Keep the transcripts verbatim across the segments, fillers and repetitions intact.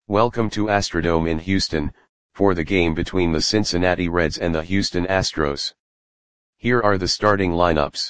Welcome to Astrodome in Houston, for the game between the Cincinnati Reds and the Houston Astros. Here are the starting lineups.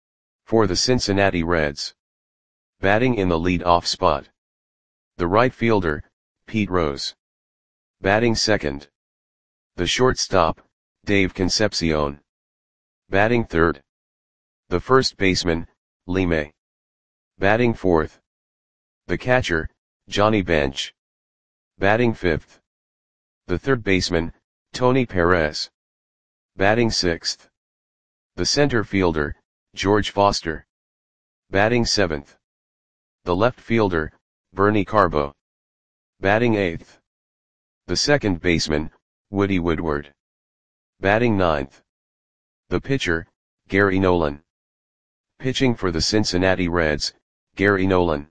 For the Cincinnati Reds. Batting in the lead-off spot. The right fielder, Pete Rose. Batting second. The shortstop, Dave Concepcion. Batting third. The first baseman, Lee May. Batting fourth. The catcher, Johnny Bench. Batting fifth. The third baseman, Tony Perez. Batting sixth. The center fielder, George Foster. Batting seventh. The left fielder, Bernie Carbo. Batting eighth. The second baseman, Woody Woodward. Batting ninth. The pitcher, Gary Nolan. Pitching for the Cincinnati Reds, Gary Nolan.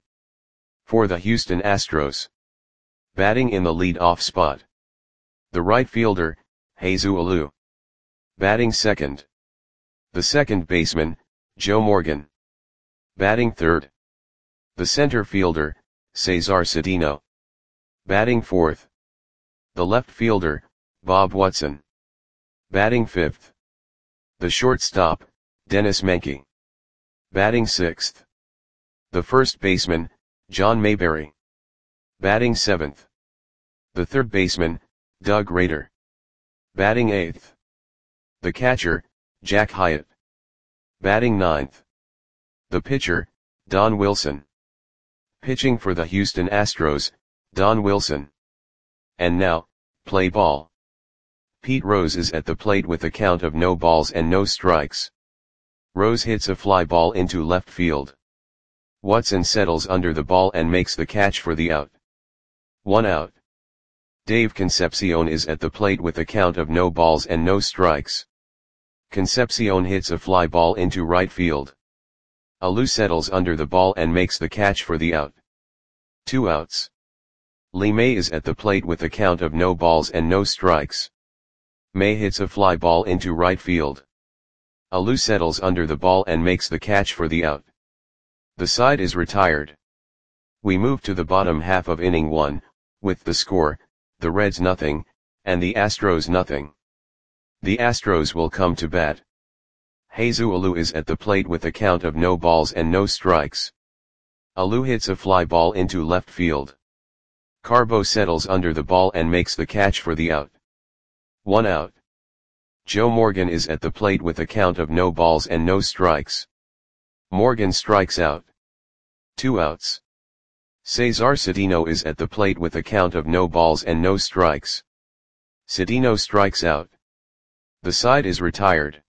For the Houston Astros. Batting in the lead-off spot. The right fielder, Jesus Alou. Batting second. The second baseman, Joe Morgan. Batting third. The center fielder, Cesar Cedeno. Batting fourth. The left fielder, Bob Watson. Batting fifth. The shortstop, Dennis Menke. Batting sixth. The first baseman, John Mayberry. Batting seventh. The third baseman, Doug Rader. Batting eighth. The catcher, Jack Hyatt. Batting ninth. The pitcher, Don Wilson. Pitching for the Houston Astros, Don Wilson. And now, play ball. Pete Rose is at the plate with a count of no balls and no strikes. Rose hits a fly ball into left field. Watson settles under the ball and makes the catch for the out. One out. Dave Concepcion is at the plate with a count of no balls and no strikes. Concepcion hits a fly ball into right field. Alou settles under the ball and makes the catch for the out. Two outs. Lee May is at the plate with a count of no balls and no strikes. May hits a fly ball into right field. Alou settles under the ball and makes the catch for the out. The side is retired. We move to the bottom half of inning one, with the score, the Reds nothing, and the Astros nothing. The Astros will come to bat. Jesus Alou is at the plate with a count of no balls and no strikes. Alou hits a fly ball into left field. Carbo settles under the ball and makes the catch for the out. One out. Joe Morgan is at the plate with a count of no balls and no strikes. Morgan strikes out. Two outs. Cesar Cedeno is at the plate with a count of no balls and no strikes. Cedeno strikes out. The side is retired.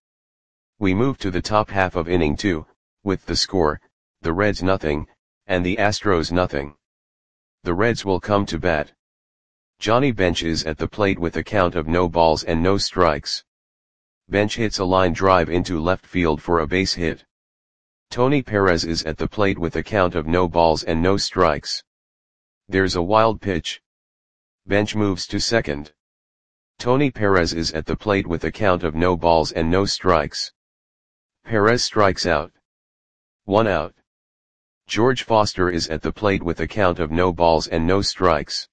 We move to the top half of inning two, with the score, the Reds nothing, and the Astros nothing. The Reds will come to bat. Johnny Bench is at the plate with a count of no balls and no strikes. Bench hits a line drive into left field for a base hit. Tony Perez is at the plate with a count of no balls and no strikes. There's a wild pitch. Bench moves to second. Tony Perez is at the plate with a count of no balls and no strikes. Perez strikes out. One out. George Foster is at the plate with a count of no balls and no strikes.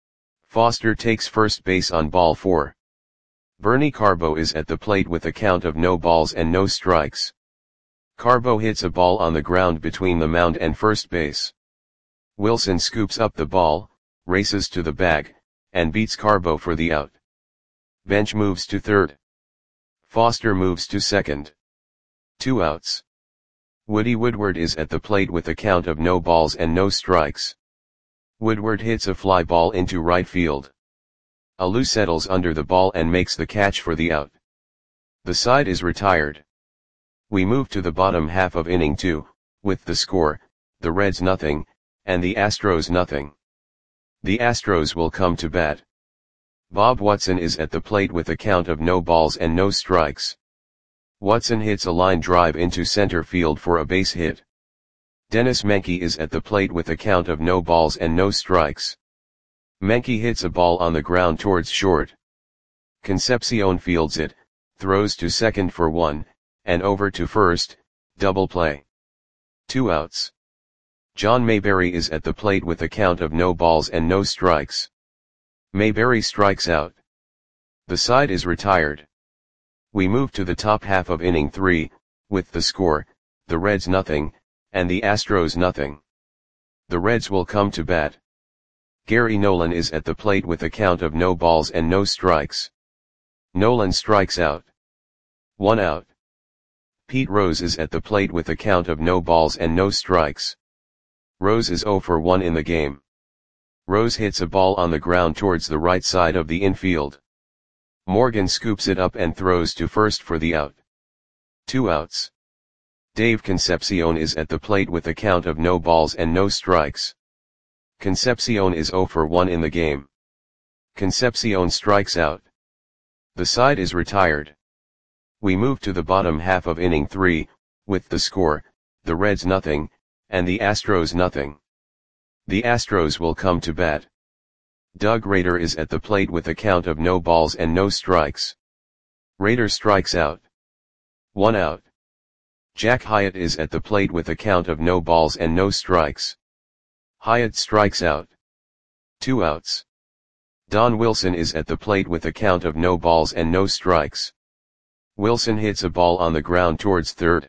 Foster takes first base on ball four. Bernie Carbo is at the plate with a count of no balls and no strikes. Carbo hits a ball on the ground between the mound and first base. Wilson scoops up the ball, races to the bag, and beats Carbo for the out. Bench moves to third. Foster moves to second. Two outs. Woody Woodward is at the plate with a count of no balls and no strikes. Woodward hits a fly ball into right field. Alou settles under the ball and makes the catch for the out. The side is retired. We move to the bottom half of inning two, with the score, the Reds nothing, and the Astros nothing. The Astros will come to bat. Bob Watson is at the plate with a count of no balls and no strikes. Watson hits a line drive into center field for a base hit. Dennis Menke is at the plate with a count of no balls and no strikes. Menke hits a ball on the ground towards short. Concepcion fields it, throws to second for one, and over to first, double play. Two outs. John Mayberry is at the plate with a count of no balls and no strikes. Mayberry strikes out. The side is retired. We move to the top half of inning three, with the score, the Reds nothing, and the Astros nothing. The Reds will come to bat. Gary Nolan is at the plate with a count of no balls and no strikes. Nolan strikes out. One out. Pete Rose is at the plate with a count of no balls and no strikes. Rose is oh for one in the game. Rose hits a ball on the ground towards the right side of the infield. Morgan scoops it up and throws to first for the out. Two outs. Dave Concepcion is at the plate with a count of no balls and no strikes. Concepcion is oh for one in the game. Concepcion strikes out. The side is retired. We move to the bottom half of inning three, with the score, the Reds nothing, and the Astros nothing. The Astros will come to bat. Doug Rader is at the plate with a count of no balls and no strikes. Rader strikes out. One out. Jack Hyatt is at the plate with a count of no balls and no strikes. Hyatt strikes out. Two outs. Don Wilson is at the plate with a count of no balls and no strikes. Wilson hits a ball on the ground towards third.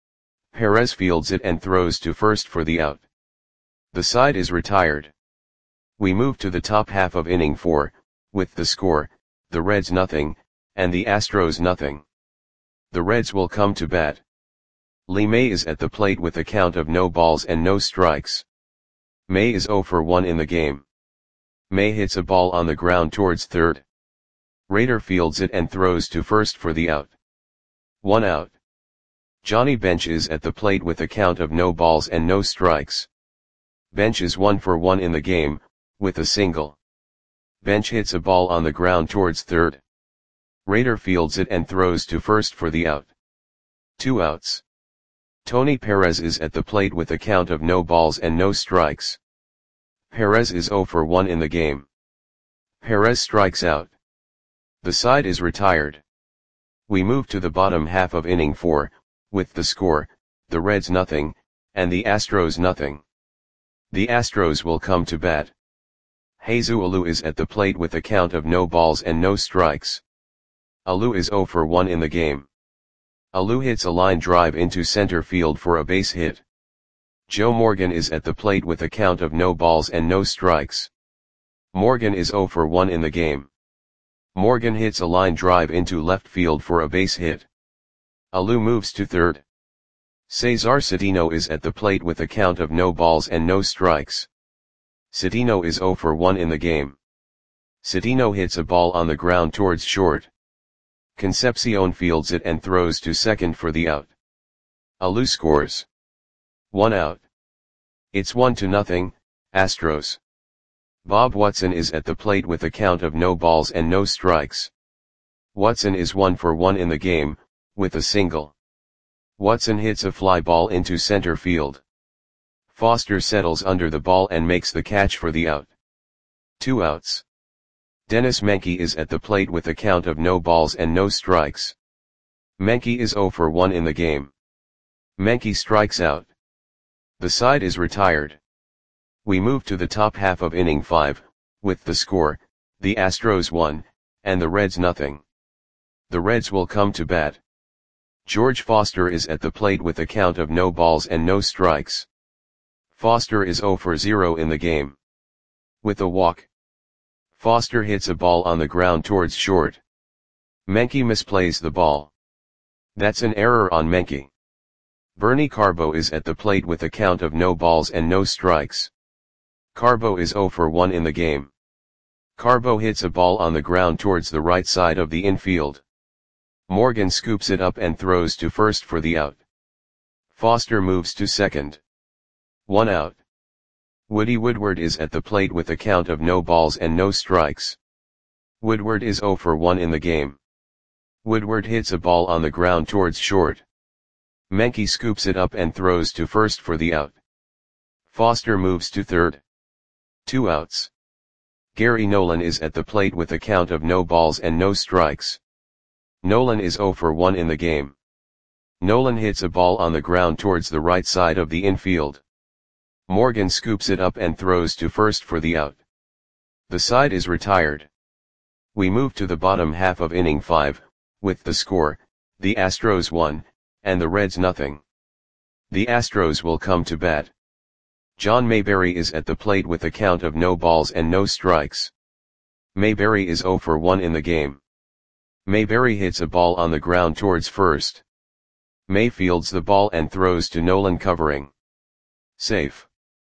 Perez fields it and throws to first for the out. The side is retired. We move to the top half of inning four, with the score, the Reds nothing, and the Astros nothing. The Reds will come to bat. Lee May is at the plate with a count of no balls and no strikes. May is oh for one in the game. May hits a ball on the ground towards third. Rader fields it and throws to first for the out. One out. Johnny Bench is at the plate with a count of no balls and no strikes. Bench is one for one in the game, with a single. Bench hits a ball on the ground towards third. Rader fields it and throws to first for the out. Two outs. Tony Perez is at the plate with a count of no balls and no strikes. Perez is oh for one in the game. Perez strikes out. The side is retired. We move to the bottom half of inning four, with the score, the Reds nothing, and the Astros nothing. The Astros will come to bat. Jesus Alou is at the plate with a count of no balls and no strikes. Alou is oh for one in the game. Alou hits a line drive into center field for a base hit. Joe Morgan is at the plate with a count of no balls and no strikes. Morgan is oh for one in the game. Morgan hits a line drive into left field for a base hit. Alou moves to third. Cesar Cedeno is at the plate with a count of no balls and no strikes. Cedeno is oh for one in the game. Cedeno hits a ball on the ground towards short. Concepcion fields it and throws to second for the out. Alou scores. One out. It's one to nothing, Astros. Bob Watson is at the plate with a count of no balls and no strikes. Watson is one for one in the game, with a single. Watson hits a fly ball into center field. Foster settles under the ball and makes the catch for the out. Two outs. Dennis Menke is at the plate with a count of no balls and no strikes. Menke is oh for one in the game. Menke strikes out. The side is retired. We move to the top half of inning five, with the score, the Astros one, and the Reds nothing. The Reds will come to bat. George Foster is at the plate with a count of no balls and no strikes. Foster is oh for zero in the game. With a walk. Foster hits a ball on the ground towards short. Menke misplays the ball. That's an error on Menke. Bernie Carbo is at the plate with a count of no balls and no strikes. Carbo is oh for one in the game. Carbo hits a ball on the ground towards the right side of the infield. Morgan scoops it up and throws to first for the out. Foster moves to second. One out. Woody Woodward is at the plate with a count of no balls and no strikes. Woodward is oh for one in the game. Woodward hits a ball on the ground towards short. Menke scoops it up and throws to first for the out. Foster moves to third. Two outs. Gary Nolan is at the plate with a count of no balls and no strikes. Nolan is oh for one in the game. Nolan hits a ball on the ground towards the right side of the infield. Morgan scoops it up and throws to first for the out. The side is retired. We move to the bottom half of inning five, with the score, the Astros one, and the Reds nothing. The Astros will come to bat. John Mayberry is at the plate with a count of no balls and no strikes. Mayberry is oh for one in the game. Mayberry hits a ball on the ground towards first. May fields the ball and throws to Nolan covering. Safe.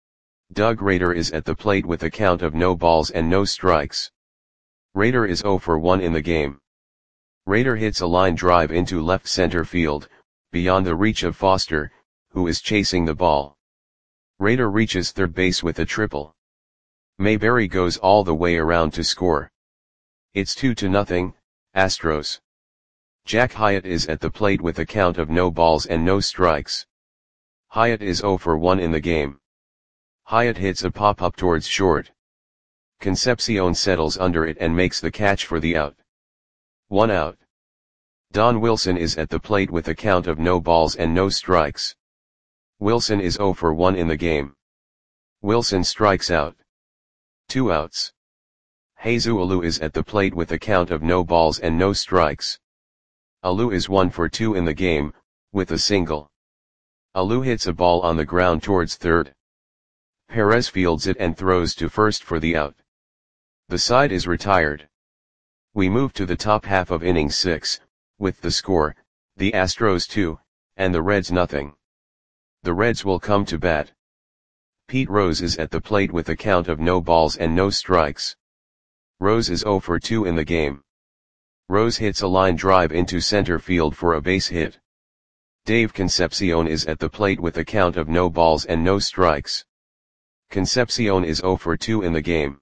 Doug Rader is at the plate with a count of no balls and no strikes. Rader is oh for one in the game. Rader hits a line drive into left center field, beyond the reach of Foster, who is chasing the ball. Rader reaches third base with a triple. Mayberry goes all the way around to score. It's two to nothing, Astros. Jack Hyatt is at the plate with a count of no balls and no strikes. Hyatt is oh for one in the game. Hyatt hits a pop-up towards short. Concepcion settles under it and makes the catch for the out. One out. Don Wilson is at the plate with a count of no balls and no strikes. Wilson is oh for one in the game. Wilson strikes out. Two outs. Jesus Alou is at the plate with a count of no balls and no strikes. Alou is one for two in the game, with a single. Alou hits a ball on the ground towards third. Perez fields it and throws to first for the out. The side is retired. We move to the top half of inning six, with the score, the Astros two, and the Reds nothing. The Reds will come to bat. Pete Rose is at the plate with a count of no balls and no strikes. Rose is oh for two in the game. Rose hits a line drive into center field for a base hit. Dave Concepcion is at the plate with a count of no balls and no strikes. Concepcion is oh for two in the game.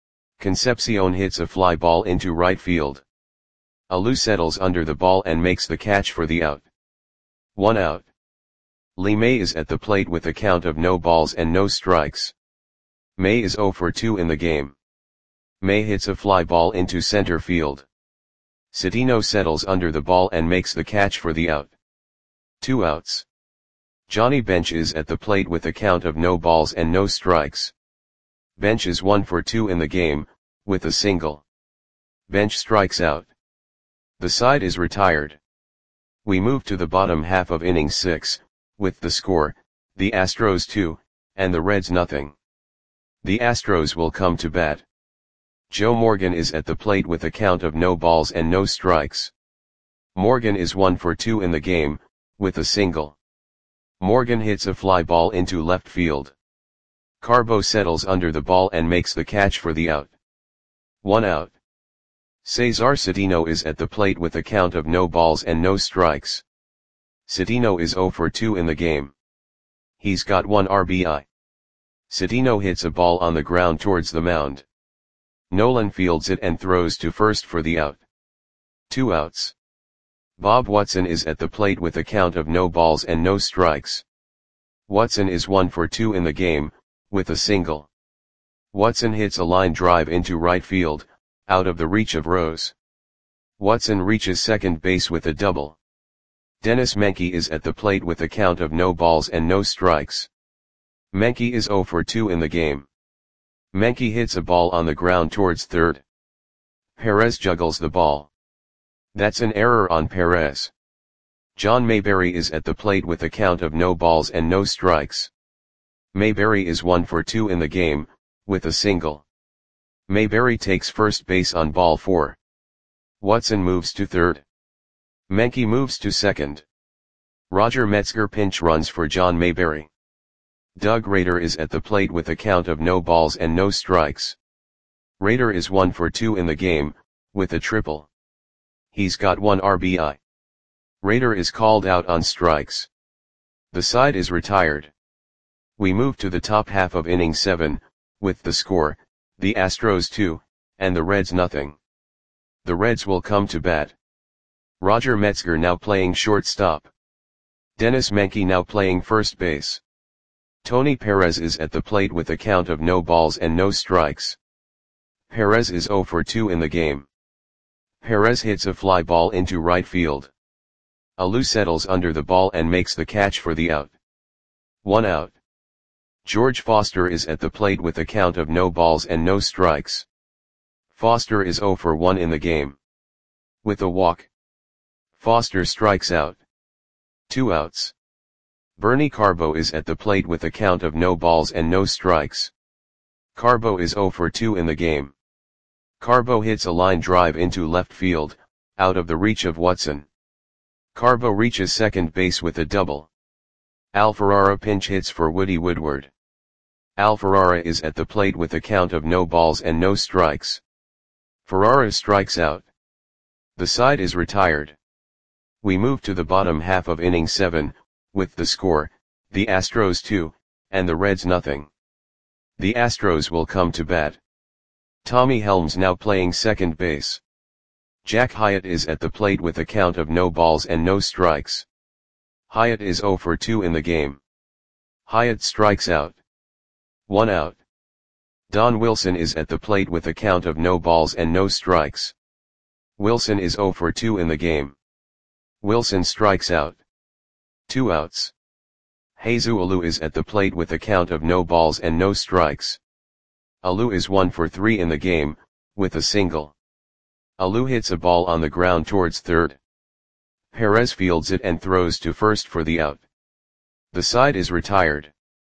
Concepcion hits a fly ball into right field. Alou settles under the ball and makes the catch for the out. One out. Lee May is at the plate with a count of no balls and no strikes. May is oh for two in the game. May hits a fly ball into center field. Citino settles under the ball and makes the catch for the out. Two outs. Johnny Bench is at the plate with a count of no balls and no strikes. Bench is one for two in the game, with a single. Bench strikes out. The side is retired. We move to the bottom half of inning six, with the score, the Astros two, and the Reds nothing. The Astros will come to bat. Joe Morgan is at the plate with a count of no balls and no strikes. Morgan is one for two in the game, with a single. Morgan hits a fly ball into left field. Carbo settles under the ball and makes the catch for the out. One out. Cesar Citino is at the plate with a count of no balls and no strikes. Citino is oh for two in the game. He's got one R B I. Citino hits a ball on the ground towards the mound. Nolan fields it and throws to first for the out. Two outs. Bob Watson is at the plate with a count of no balls and no strikes. Watson is one for two in the game, with a single. Watson hits a line drive into right field, out of the reach of Rose. Watson reaches second base with a double. Dennis Menke is at the plate with a count of no balls and no strikes. Menke is oh for two in the game. Menke hits a ball on the ground towards third. Perez juggles the ball. That's an error on Perez. John Mayberry is at the plate with a count of no balls and no strikes. Mayberry is one for two in the game, with a single. Mayberry takes first base on ball four. Watson moves to third. Menke moves to second. Roger Metzger pinch runs for John Mayberry. Doug Rader is at the plate with a count of no balls and no strikes. Rader is one for two in the game, with a triple. He's got one R B I. Rader is called out on strikes. The side is retired. We move to the top half of inning seven, with the score, the Astros two, and the Reds nothing. The Reds will come to bat. Roger Metzger now playing shortstop. Dennis Menke now playing first base. Tony Perez is at the plate with a count of no balls and no strikes. Perez is oh for two in the game. Perez hits a fly ball into right field. Alou settles under the ball and makes the catch for the out. One out. George Foster is at the plate with a count of no balls and no strikes. Foster is zero for one in the game. With a walk, Foster strikes out. Two outs. Bernie Carbo is at the plate with a count of no balls and no strikes. Carbo is zero for two in the game. Carbo hits a line drive into left field, out of the reach of Watson. Carbo reaches second base with a double. Al Ferrara pinch hits for Woody Woodward. Al Ferrara is at the plate with a count of no balls and no strikes. Ferrara strikes out. The side is retired. We move to the bottom half of inning seven, with the score, the Astros two, and the Reds nothing. The Astros will come to bat. Tommy Helms now playing second base. Jack Hyatt is at the plate with a count of no balls and no strikes. Hyatt is zero for two in the game. Hyatt strikes out. One out. Don Wilson is at the plate with a count of no balls and no strikes. Wilson is zero for two in the game. Wilson strikes out. Two outs. Jesus Alou is at the plate with a count of no balls and no strikes. Alou is one for three in the game, with a single. Alou hits a ball on the ground towards third. Perez fields it and throws to first for the out. The side is retired.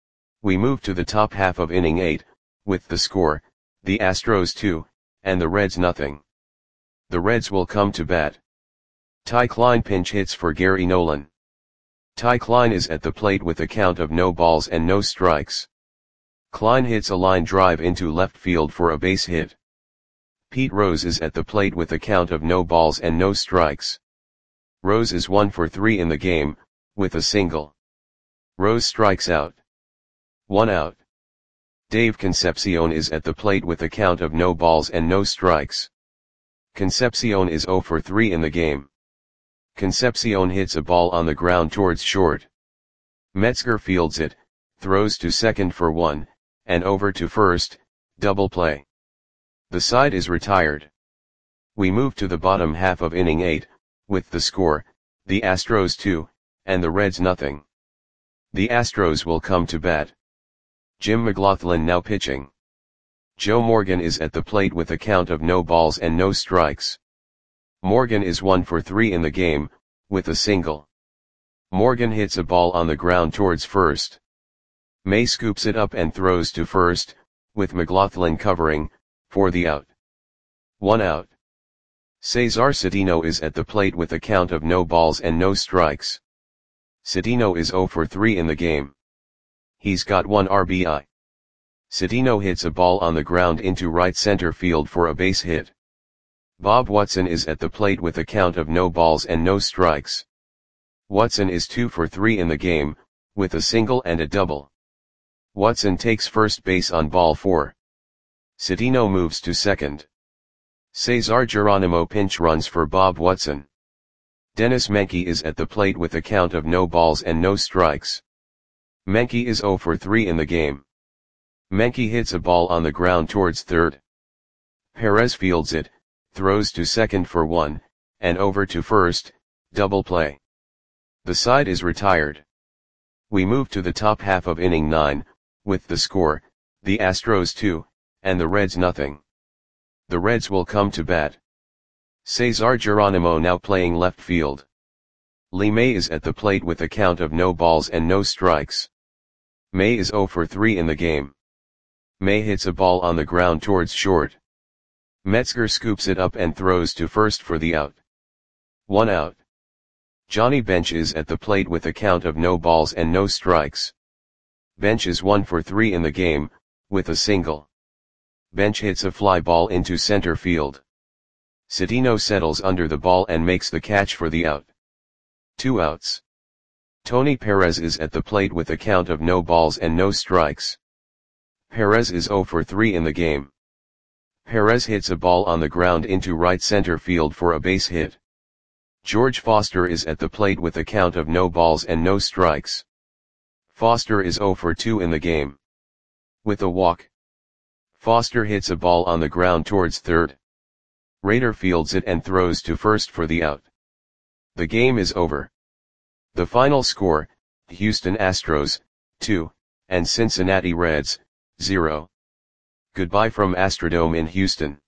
We move to the top half of inning eight, with the score, the Astros two, and the Reds nothing. The Reds will come to bat. Ty Klein pinch hits for Gary Nolan. Ty Klein is at the plate with a count of no balls and no strikes. Klein hits a line drive into left field for a base hit. Pete Rose is at the plate with a count of no balls and no strikes. Rose is one for three in the game, with a single. Rose strikes out. One out. Dave Concepcion is at the plate with a count of no balls and no strikes. Concepcion is zero for three in the game. Concepcion hits a ball on the ground towards short. Metzger fields it, throws to second for one, and over to first, double play. The side is retired. We move to the bottom half of inning eight, with the score, the Astros two, and the Reds nothing. The Astros will come to bat. Jim McLaughlin now pitching. Joe Morgan is at the plate with a count of no balls and no strikes. Morgan is one for three in the game, with a single. Morgan hits a ball on the ground towards first. May scoops it up and throws to first, with McLaughlin covering, for the out. One out. Cesar Cedeno is at the plate with a count of no balls and no strikes. Cedeno is zero for three in the game. He's got one R B I. Cedeno hits a ball on the ground into right center field for a base hit. Bob Watson is at the plate with a count of no balls and no strikes. Watson is two for three in the game, with a single and a double. Watson takes first base on ball four. Cedeno moves to second. Cesar Geronimo pinch runs for Bob Watson. Dennis Menke is at the plate with a count of no balls and no strikes. Menke is zero for three in the game. Menke hits a ball on the ground towards third. Perez fields it, throws to second for one, and over to first, double play. The side is retired. We move to the top half of inning nine, with the score, the Astros two, and the Reds nothing. The Reds will come to bat. Cesar Geronimo now playing left field. Lee May is at the plate with a count of no balls and no strikes. May is zero for three in the game. May hits a ball on the ground towards short. Metzger scoops it up and throws to first for the out. One out. Johnny Bench is at the plate with a count of no balls and no strikes. Bench is one for three in the game, with a single. Bench hits a fly ball into center field. Cedeno settles under the ball and makes the catch for the out. Two outs. Tony Perez is at the plate with a count of no balls and no strikes. Perez is zero for three in the game. Perez hits a ball on the ground into right center field for a base hit. George Foster is at the plate with a count of no balls and no strikes. Foster is zero for two in the game. With a walk, Foster hits a ball on the ground towards third. Rader fields it and throws to first for the out. The game is over. The final score, Houston Astros, two, and Cincinnati Reds, zero. Goodbye from Astrodome in Houston.